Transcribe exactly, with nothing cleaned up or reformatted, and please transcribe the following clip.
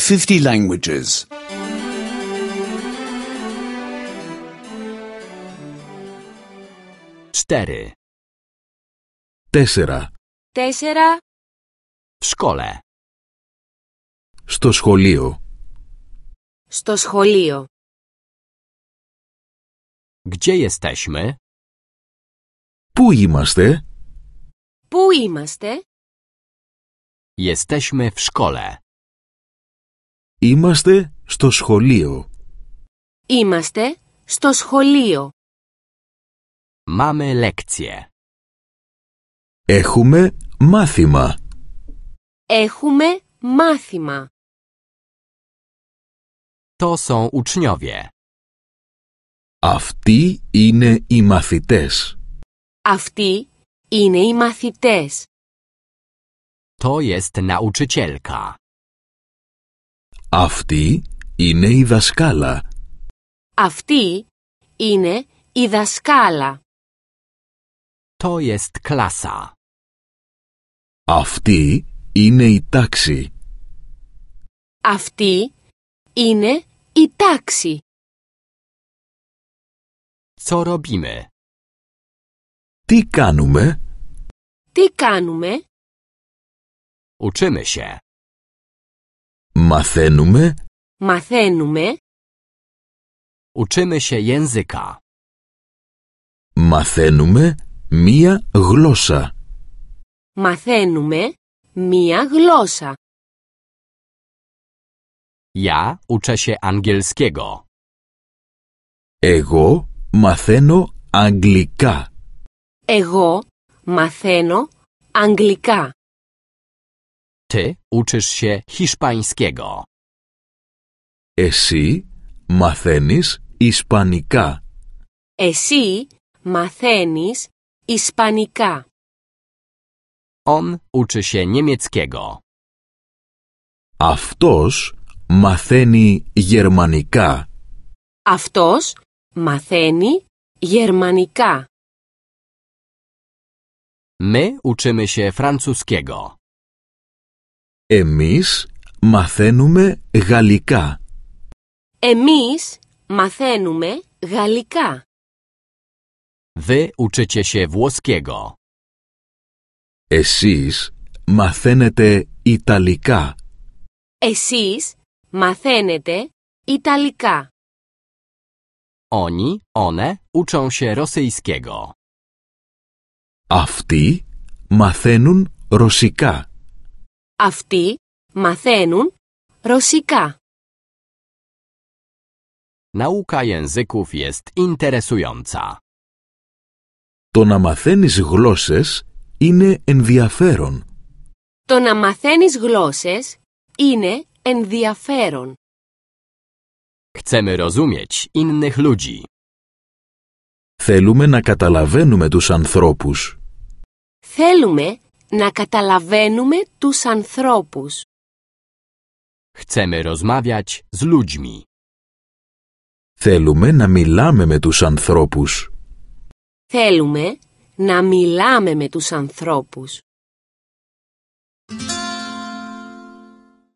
fifty languages. Cztery. Τέσσερα. Τέσσερα. W szkole. Στο σχολείο. Στο σχολείο. Gdzie jesteśmy? Πού είμαστε? Πού είμαστε? Jesteśmy w szkole. Είμαστε στο σχολείο. Είμαστε στο σχολείο. Mamy lekcję. Έχουμε μάθημα. Έχουμε μάθημα. To są uczniowie. Αυτοί είναι οι μαθητές. Αυτοί είναι οι μαθητές. To jest nauczycielka. Αυτή είναι η δασκάλα. Αυτή είναι η δασκάλα. To jest klasa. Αυτή είναι η τάξη. Αυτή είναι η τάξη. Co robimy? Τι κάνουμε? Τι κάνουμε? Uczymy się. Μαθαίνουμε. Μαθαίνουμε. Uczymy się języka. Μαθαίνουμε μία γλώσσα. Μαθαίνουμε μία γλώσσα. Ja uczę się angielskiego. Εγώ μαθαίνω αγγλικά. Εγώ μαθαίνω αγγλικά. Ty uczysz się hiszpańskiego. Εσύ μαθαίνεις ισπανικά. Εσύ μαθαίνεις ισπανικά. On uczy się niemieckiego. Αυτός μαθαίνει γερμανικά. Αυτός μαθαίνει γερμανικά. My uczymy się francuskiego. Εμείς μαθαίνουμε γαλλικά. Εμείς μαθαίνουμε γαλλικά. Wy uczycie się włoskiego. Εσείς μαθαίνετε ιταλικά. Εσείς μαθαίνετε ιταλικά. Oni, one uczą się rosyjskiego. Αυτοί μαθαίνουν ρωσικά. Αυτοί μαθαίνουν ρωσικά. Nauka języków jest interesująca. Το να μαθαίνεις γλώσσες είναι ενδιαφέρον. Το να μαθαίνεις γλώσσες είναι ενδιαφέρον. Chcemy rozumieć innych ludzi. Θέλουμε να καταλαβαίνουμε τους ανθρώπους. Θέλουμε να καταλαβαίνουμε τους ανθρώπους. Chcemy rozmawiać z ludźmi. Θέλουμε να μιλάμε με τους ανθρώπους. Θέλουμε να μιλάμε με τους ανθρώπους.